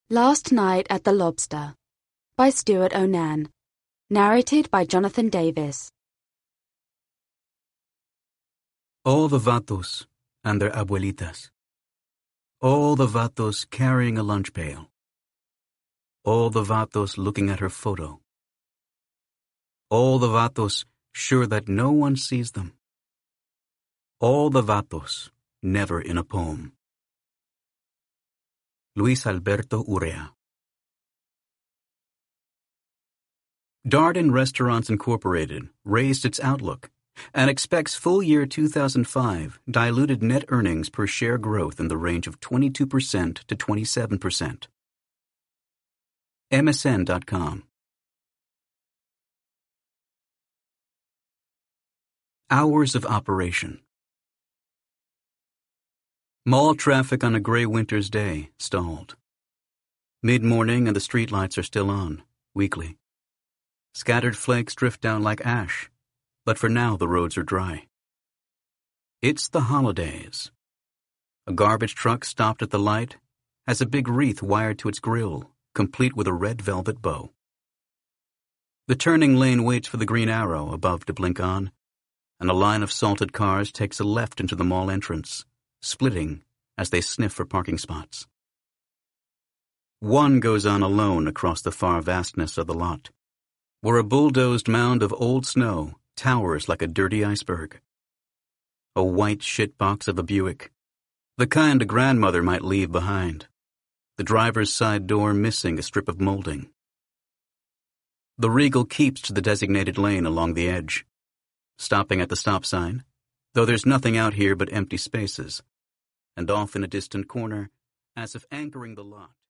Last Night at the Lobster by Stuart Onan. Narrated by Jonathan Davis. All the vatos and their abuelitas. All the vatos carrying a lunch pail. All the vatos looking at her photo. All the vatos sure that no one sees them. All the vatos never in a poem. Luis Alberto Urrea. Darden Restaurants Incorporated raised its outlook and expects full year 2005 diluted net earnings per share growth in the range of 22% to 27%. MSN.com. Hours of operation. Mall traffic on a gray winter's day stalled. Mid-morning and the streetlights are still on, weakly. Scattered flakes drift down like ash, but for now the roads are dry. It's the holidays. A garbage truck stopped at the light has a big wreath wired to its grill, complete with a red velvet bow. The turning lane waits for the green arrow above to blink on, and a line of salted cars takes a left into the mall entrance, splitting as they sniff for parking spots. One goes on alone across the far vastness of the lot, where a bulldozed mound of old snow towers like a dirty iceberg. A white shitbox of a Buick, the kind a grandmother might leave behind, the driver's side door missing a strip of molding. The Regal keeps to the designated lane along the edge, stopping at the stop sign, though there's nothing out here but empty spaces, and off in a distant corner, as if anchoring the lot.